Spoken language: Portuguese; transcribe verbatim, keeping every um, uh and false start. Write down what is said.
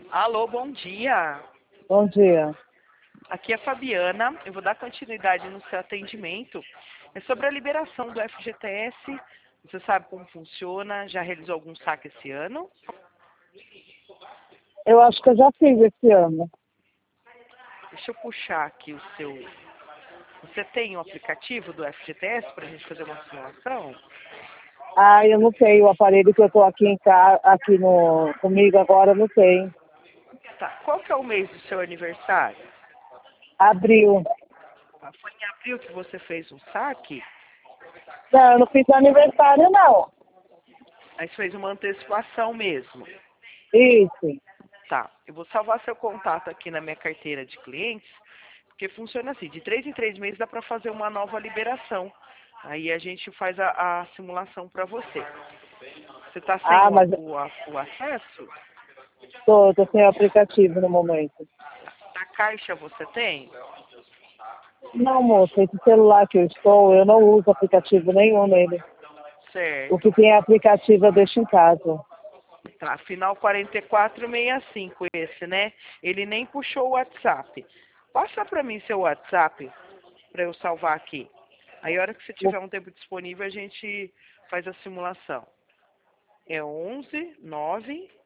Alô, bom dia. Bom dia. Aqui é a Fabiana. Eu vou dar continuidade no seu atendimento. É sobre a liberação do F G T S. Você sabe como funciona? Já realizou algum saque esse ano? Eu acho que eu já fiz esse ano. Deixa eu puxar aqui o seu... Você tem o aplicativo do F G T S para a gente fazer uma simulação? Ah, eu não tenho o aparelho que eu estou aqui em casa, aqui no, comigo agora, eu não tenho. Tá. Qual que é o mês do seu aniversário? Abril. Ah, foi em abril que você fez um saque? Não, eu não fiz aniversário, não. Aí você fez uma antecipação mesmo. Isso. Tá, eu vou salvar seu contato aqui na minha carteira de clientes, porque funciona assim, de três em três meses dá para fazer uma nova liberação. Aí a gente faz a, a simulação para você. Você está sem Ah, o, mas o, a- o acesso? estou sem o aplicativo no momento. Na caixa você tem? Não, moça, esse celular que eu estou, eu não uso aplicativo nenhum nele. O Certo. que tem aplicativo eu deixo em casa. Tá, final quarenta e quatro sessenta e cinco esse, né? Ele nem puxou o WhatsApp. Passa para mim seu WhatsApp para eu salvar aqui. Aí a hora que você O- tiver um tempo disponível a gente faz a simulação. É onze nove